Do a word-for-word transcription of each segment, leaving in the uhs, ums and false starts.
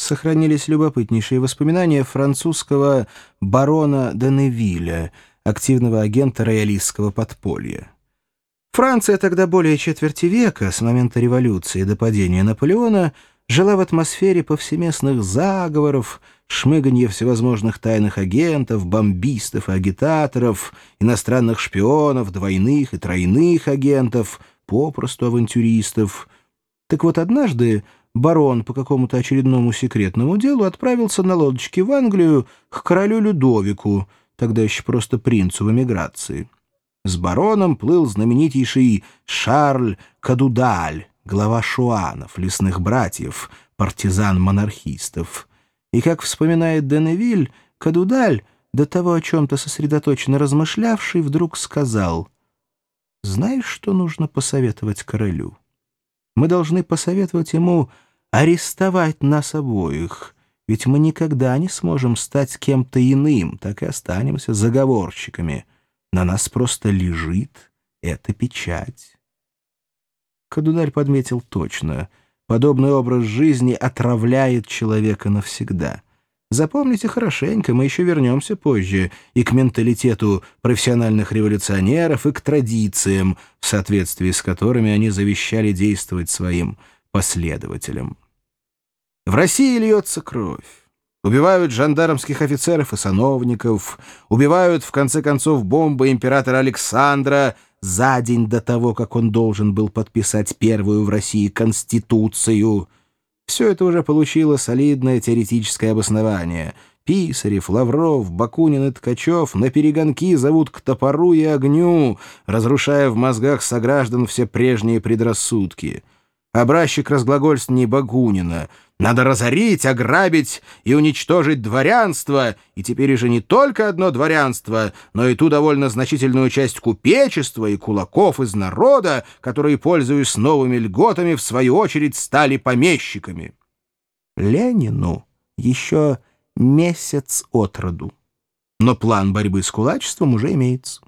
сохранились любопытнейшие воспоминания французского барона де Невиля, активного агента роялистского подполья. Франция тогда более четверти века, с момента революции до падения Наполеона, жила в атмосфере повсеместных заговоров, шмыганья всевозможных тайных агентов, бомбистов и агитаторов, иностранных шпионов, двойных и тройных агентов, попросту авантюристов. Так вот, однажды барон по какому-то очередному секретному делу отправился на лодочке в Англию к королю Людовику, тогда еще просто принцу в эмиграции. С бароном плыл знаменитейший Шарль Кадудаль, глава шуанов, лесных братьев, партизан-монархистов. И, как вспоминает де Невиль, Кадудаль, до того о чем-то сосредоточенно размышлявший, вдруг сказал: «Знаешь, что нужно посоветовать королю? Мы должны посоветовать ему арестовать нас обоих, ведь мы никогда не сможем стать кем-то иным, так и останемся заговорщиками. На нас просто лежит эта печать». Кадудаль подметил точно: подобный образ жизни отравляет человека навсегда. Запомните хорошенько, мы еще вернемся позже и к менталитету профессиональных революционеров, и к традициям, в соответствии с которыми они завещали действовать своим последователям. В России льется кровь. Убивают жандармских офицеров и сановников, убивают, в конце концов, бомбы императора Александра за день до того, как он должен был подписать первую в России Конституцию. Все это уже получило солидное теоретическое обоснование. Писарев, Лавров, Бакунин и Ткачев наперегонки зовут к топору и огню, разрушая в мозгах сограждан все прежние предрассудки. Образчик разглагольствований Бакунина: «Надо разорить, ограбить и уничтожить дворянство, и теперь уже не только одно дворянство, но и ту довольно значительную часть купечества и кулаков из народа, которые, пользуясь новыми льготами, в свою очередь стали помещиками». Ленину еще месяц от роду, но план борьбы с кулачеством уже имеется.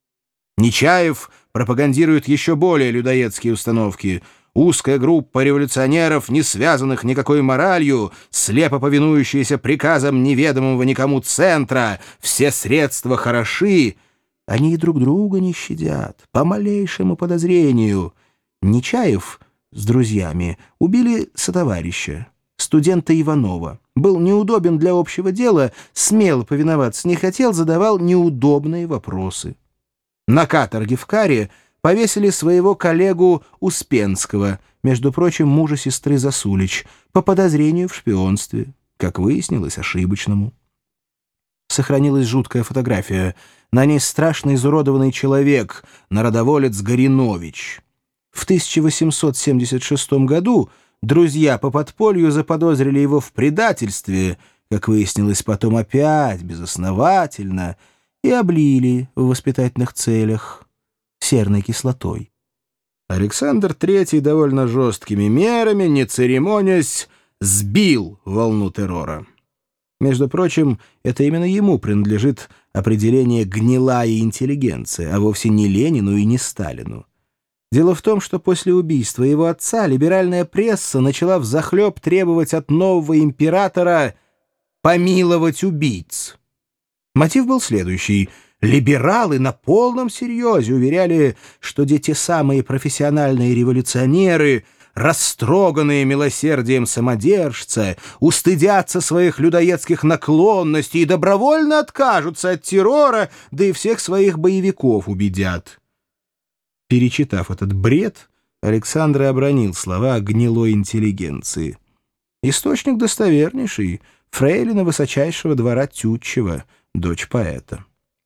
Нечаев пропагандирует еще более людоедские установки. Узкая группа революционеров, не связанных никакой моралью, слепо повинующиеся приказам неведомого никому центра, все средства хороши. Они и друг друга не щадят, по малейшему подозрению. Нечаев с друзьями убили сотоварища, студента Иванова. Был неудобен для общего дела, смело повиноваться не хотел, задавал неудобные вопросы. На каторге в Каре повесили своего коллегу Успенского, между прочим, мужа сестры Засулич, по подозрению в шпионстве, как выяснилось, ошибочному. Сохранилась жуткая фотография. На ней страшно изуродованный человек, народоволец Горинович. В тысяча восемьсот семьдесят шестом году друзья по подполью заподозрили его в предательстве, как выяснилось потом опять безосновательно, и облили в воспитательных целях серной кислотой. Александр Третий довольно жесткими мерами, не церемонясь, сбил волну террора. Между прочим, это именно ему принадлежит определение «гнилая интеллигенция», а вовсе не Ленину и не Сталину. Дело в том, что после убийства его отца либеральная пресса начала взахлеб требовать от нового императора помиловать убийц. Мотив был следующий. Либералы на полном серьезе уверяли, что те самые профессиональные революционеры, растроганные милосердием самодержца, устыдятся своих людоедских наклонностей и добровольно откажутся от террора, да и всех своих боевиков убедят. Перечитав этот бред, Александр обронил слова о гнилой интеллигенции. Источник достовернейший — фрейлина высочайшего двора Тютчева, дочь поэта.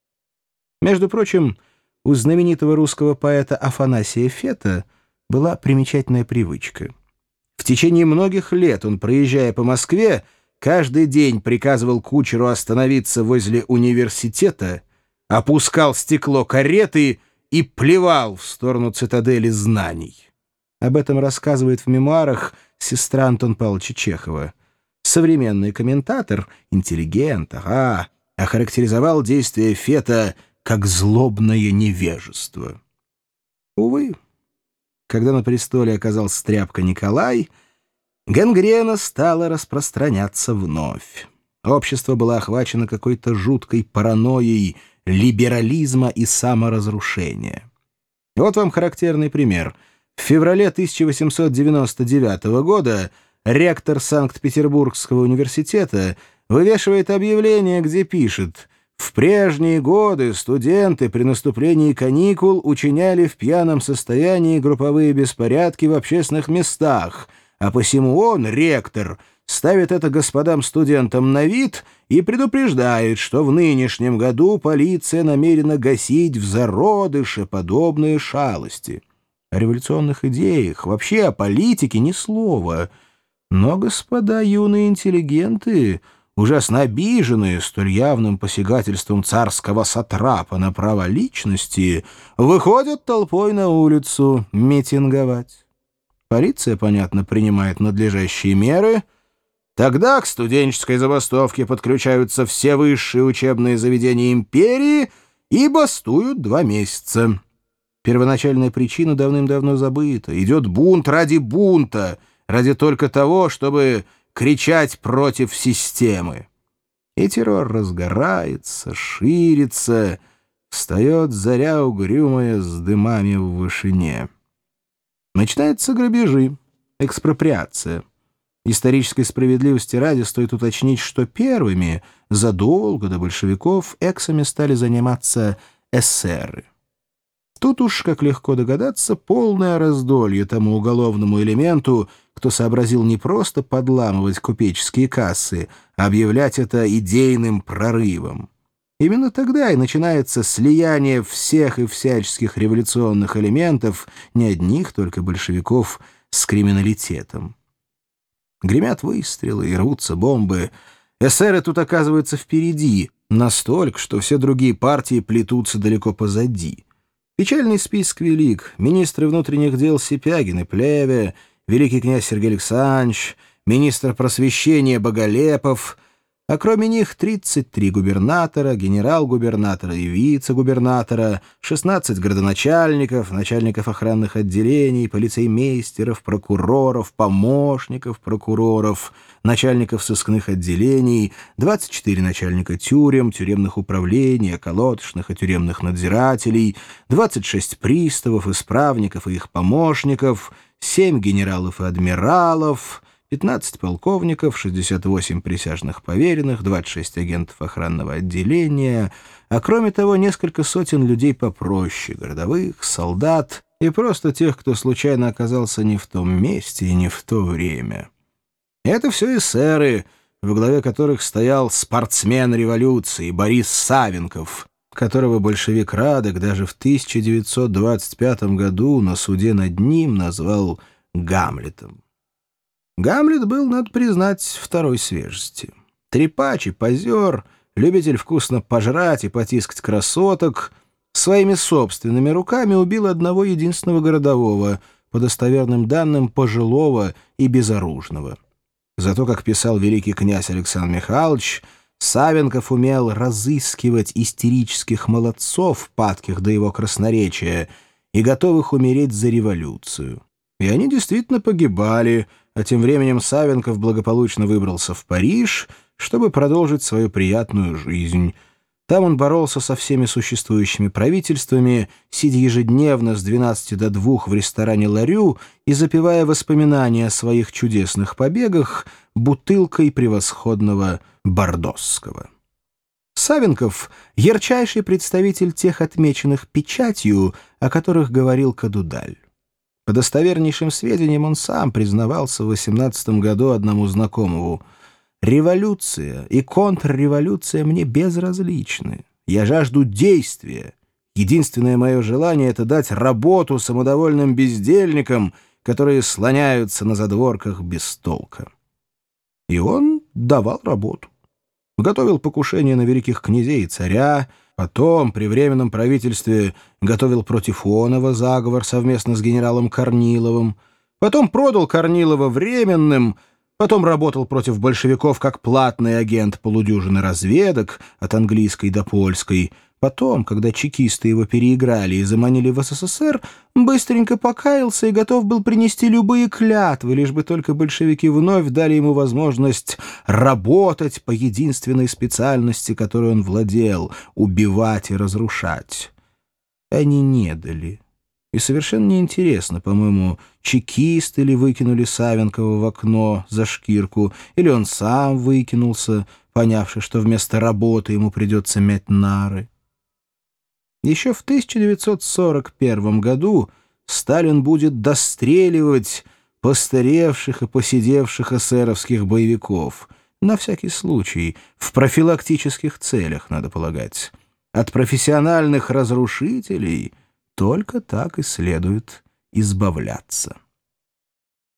Между прочим, у знаменитого русского поэта Афанасия Фета была примечательная привычка. В течение многих лет он, проезжая по Москве, каждый день приказывал кучеру остановиться возле университета, опускал стекло кареты и плевал в сторону цитадели знаний. Об этом рассказывает в мемуарах сестра Антона Павловича Чехова. Современный комментатор, интеллигент, ага, охарактеризовал действия Фета как злобное невежество. Увы, когда на престоле оказался тряпка Николай, Гангрена стала распространяться вновь. Общество было охвачено какой-то жуткой паранойей либерализма и саморазрушения. Вот вам характерный пример. В феврале тысяча восемьсот девяносто девятого года ректор Санкт-Петербургского университета вывешивает объявление, где пишет: «В прежние годы студенты при наступлении каникул учиняли в пьяном состоянии групповые беспорядки в общественных местах, а посему он, ректор, ставит это господам студентам на вид и предупреждает, что в нынешнем году полиция намерена гасить в зародыше подобные шалости». О революционных идеях, вообще о политике ни слова. Но господа юные интеллигенты, ужасно обиженные столь явным посягательством царского сатрапа на права личности, выходят толпой на улицу митинговать. Полиция, понятно, принимает надлежащие меры. Тогда к студенческой забастовке подключаются все высшие учебные заведения империи и бастуют два месяца. Первоначальная причина давным-давно забыта. Идет бунт ради бунта, ради только того, чтобы кричать против системы. И террор разгорается, ширится, встает заря угрюмая с дымами в вышине. Начинаются грабежи, экспроприация. Исторической справедливости ради стоит уточнить, что первыми, задолго до большевиков, эксами стали заниматься эсеры. Тут уж, как легко догадаться, полное раздолье тому уголовному элементу, кто сообразил не просто подламывать купеческие кассы, а объявлять это идейным прорывом. Именно тогда и начинается слияние всех и всяческих революционных элементов, не одних только большевиков, с криминалитетом. Гремят выстрелы и рвутся бомбы. Эсеры тут оказываются впереди, настолько, что все другие партии плетутся далеко позади. Печальный список велик: министры внутренних дел Сипягин и Плеве, великий князь Сергей Александрович, министр просвещения Боголепов, а кроме них тридцать три губернатора, генерал-губернатора и вице-губернатора, шестнадцать градоначальников, начальников охранных отделений, полицеймейстеров, прокуроров, помощников прокуроров, начальников сыскных отделений, двадцать четыре начальника тюрем, тюремных управлений, околоточных и тюремных надзирателей, двадцать шесть приставов, исправников и их помощников, семь генералов и адмиралов, пятнадцать полковников, шестьдесят восемь присяжных поверенных, двадцать шесть агентов охранного отделения, а кроме того несколько сотен людей попроще, городовых, солдат и просто тех, кто случайно оказался не в том месте и не в то время. Это все эсеры, во главе которых стоял спортсмен революции Борис Савенков, которого большевик Радек даже в тысяча девятьсот двадцать пятом году на суде над ним назвал Гамлетом. Гамлет был, надо признать, второй свежести. Трепач и позер, любитель вкусно пожрать и потискать красоток, своими собственными руками убил одного единственного городового, по достоверным данным пожилого и безоружного. Зато, как писал великий князь Александр Михайлович, Савенков умел разыскивать истерических молодцов, падких до его красноречия, и готовых умереть за революцию. И они действительно погибали, а тем временем Савенков благополучно выбрался в Париж, чтобы продолжить свою приятную жизнь. Там он боролся со всеми существующими правительствами, сидя ежедневно с двенадцати до двух в ресторане «Ларю» и запивая воспоминания о своих чудесных побегах бутылкой превосходного бордосского. Савенков — ярчайший представитель тех отмеченных печатью, о которых говорил Кадудаль. По достовернейшим сведениям он сам признавался в восемнадцатом году одному знакомому: «Революция и контрреволюция мне безразличны. Я жажду действия. Единственное мое желание — это дать работу самодовольным бездельникам, которые слоняются на задворках без толка». И он давал работу. Готовил покушение на великих князей и царя, потом при Временном правительстве готовил против Онова заговор совместно с генералом Корниловым, потом продал Корнилова Временным, потом работал против большевиков как платный агент полудюжины разведок от английской до польской, Потом, когда чекисты его переиграли и заманили в СССР, быстренько покаялся и готов был принести любые клятвы, лишь бы только большевики вновь дали ему возможность работать по единственной специальности, которой он владел — убивать и разрушать. Они не дали. И совершенно неинтересно, по-моему, чекисты ли выкинули Савенкова в окно за шкирку, или он сам выкинулся, понявши, что вместо работы ему придется мять нары. Еще в тысяча девятьсот сорок первом году Сталин будет достреливать постаревших и поседевших эсеровских боевиков, на всякий случай, в профилактических целях, надо полагать. От профессиональных разрушителей только так и следует избавляться.